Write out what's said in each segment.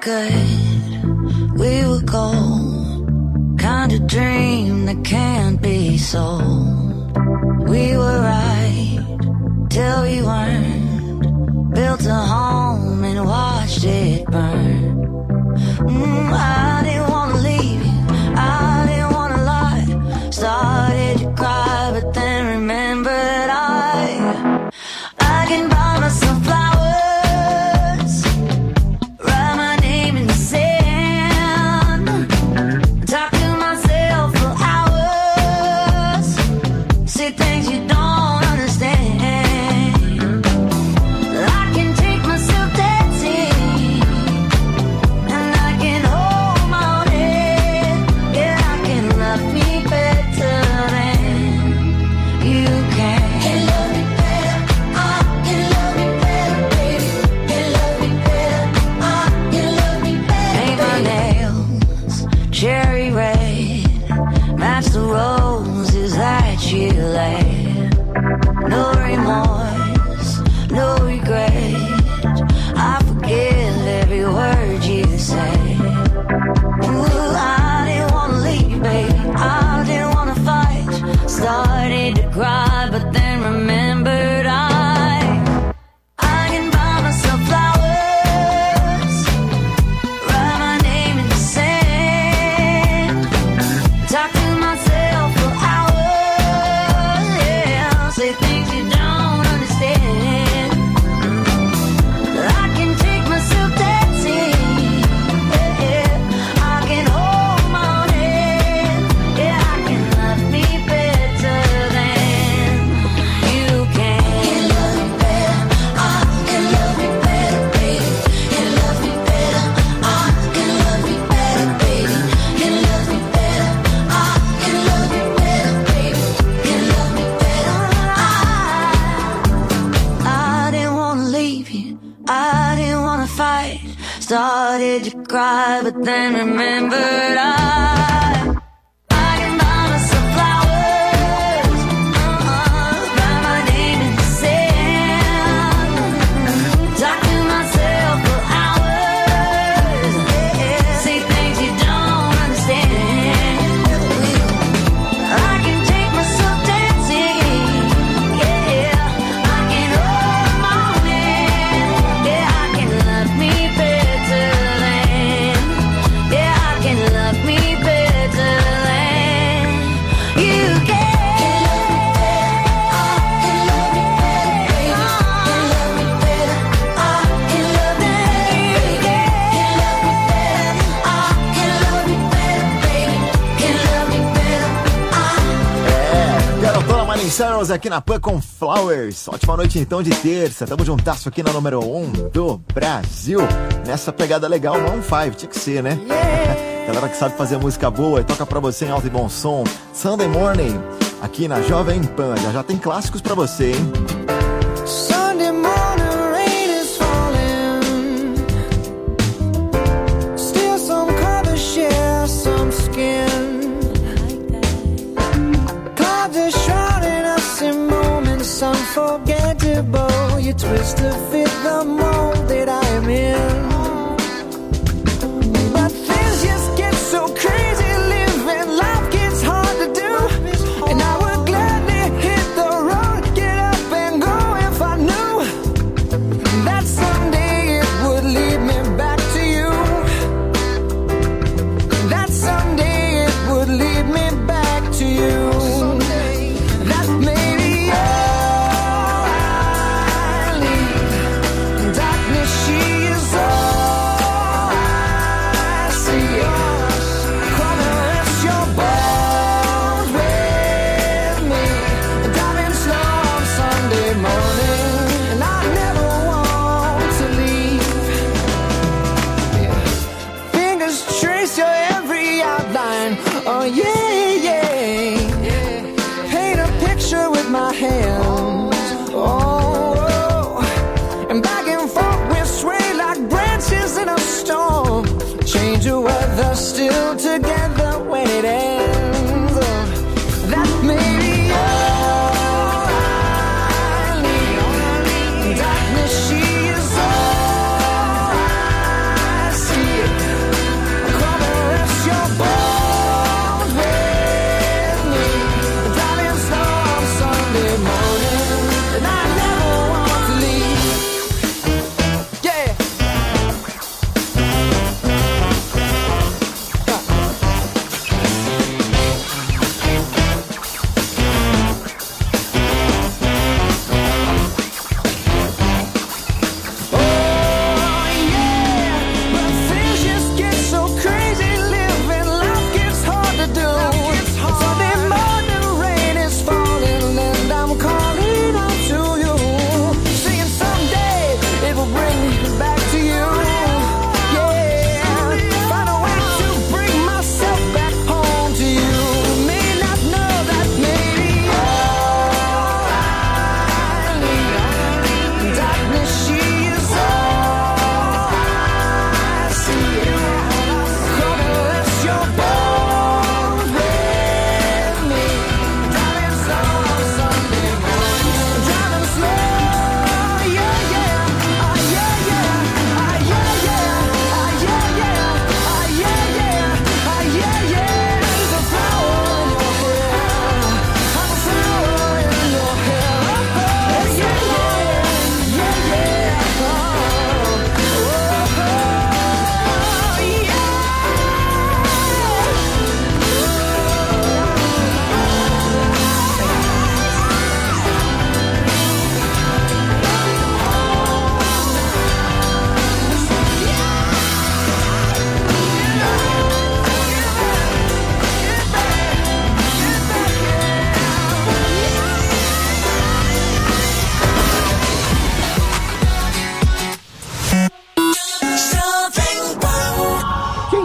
good, we were gold, kind of dream that can't be sold. We were right till we weren't, built a home and watched it burn. I didn't wanna leave you, I didn't wanna lie, started to cry but then remembered I can buy myself flowers, write my name in the sand, talk to myself for hours, say things you don't understand. I can take myself dancing, and I can hold my own head. Yeah, I can love me better than you can. Can love me better, I can love me better, baby. Can love me better, I can love me better. Paint my nails cherry red, match the roses that you laid. No remorse, no regret, I forgive every word you say. Ooh, I didn't wanna leave, baby, I didn't wanna fight, started to cry but then remembered I can buy myself flowers, write my name in the sand, talk to myself for hours, yeah, say things you don't understand. I can take myself dancing, yeah, I can hold my own hand, yeah, I can love me better than you can. Can love me better, I can love me better, baby. Can love me better, I can love me better, baby. Can love me better, I can love me better, baby. Can love me better, I didn't wanna leave you, I didn't wanna fight, started to cry but then remembered I can buy myself flowers, write my name in the sand, talk to myself for hours, yeah, say things you don't understand. I can take myself dancing, yeah, I can hold my own hand, yeah, I can love me better than, yeah, I can love me better than you can. I can love me better, baby. Can love me better, I can love me better, can love me better, baby. Can love me better, I. Garotona Miley Cyrus aqui na PAN com Flowers. Ótima noite então de terça. Tamo juntasso aqui na número 1 do Brasil. Nessa pegada legal, Maroon 5, tinha que ser, né? Galera que sabe fazer música boa e toca pra você em alto e bom som. Sunday Morning, aqui na Jovem Pan. Já tem clássicos pra você, hein? Sunday morning rain is falling, still some colors share some skin. Clouds are shrouding us in moments unforgettable. You twist to fit the mold that I am in, but things just get so crazy. Living life gets hard to do, and I would gladly hit the road, get up and go if I knew that someday it would lead me back to you. That someday it would lead me back to you. That maybe all I need. Darkness, she is all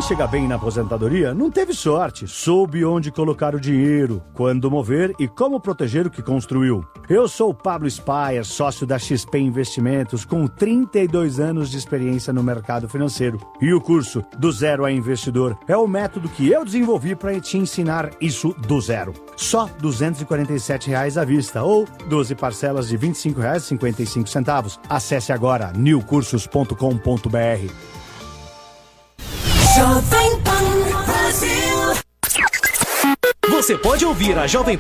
chegar bem na aposentadoria, não teve sorte. Soube onde colocar o dinheiro, quando mover e como proteger o que construiu. Eu sou o Pablo Spayer, sócio da XP Investimentos, com 32 anos de experiência no mercado financeiro. E o curso Do Zero a Investidor é o método que eu desenvolvi para te ensinar isso do zero. Só R$ 247 à vista ou 12 parcelas de R$ 25,55. Acesse agora newcursos.com.br. Jovem Pan Brasil. Você pode ouvir a Jovem